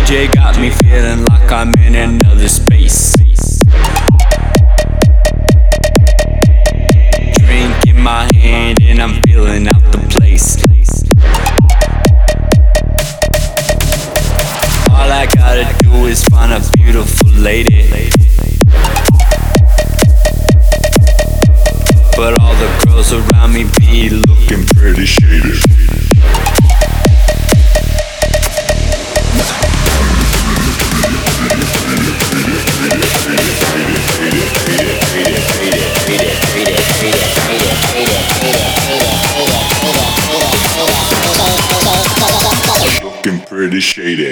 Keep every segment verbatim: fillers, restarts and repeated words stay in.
J got me feeling like I'm in another space. Drink in my hand and I'm feeling out the place. All I gotta do is find a beautiful lady, but all the girls around me be looking pretty shady. Looking pretty shady.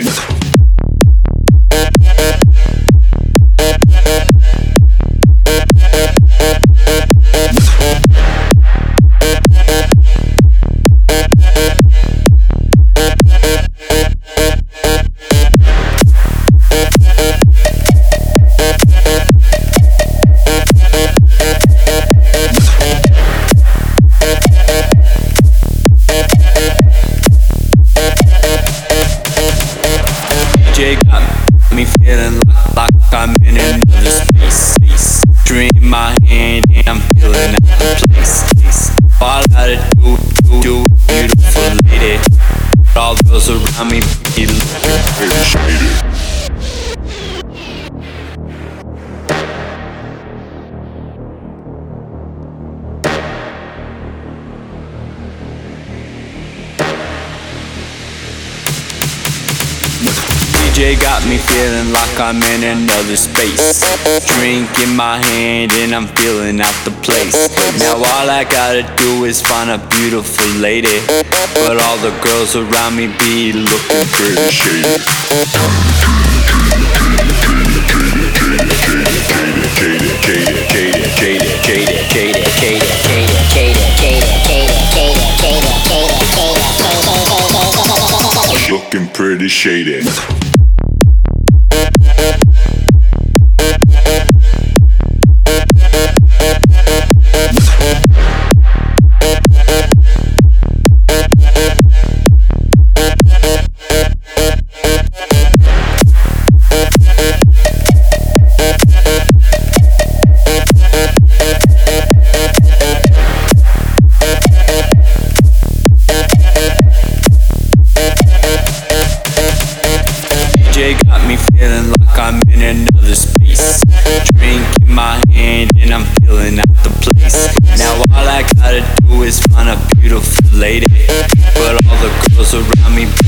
J got me feeling like, like I'm in another space. Drink in my hand and I'm feeling out the place. All I gotta do, do, do, beautiful lady. All those around me be looking pretty shady. D J got me feeling like I'm in another space. Drink in my hand and I'm feeling out the place. Now all I gotta do is find a beautiful lady, but all the girls around me be looking pretty shady. Looking pretty shady. J got me feeling like I'm in another space. Drink in my hand and I'm feeling out the place. Now all I gotta do is find a beautiful lady, but all the girls around me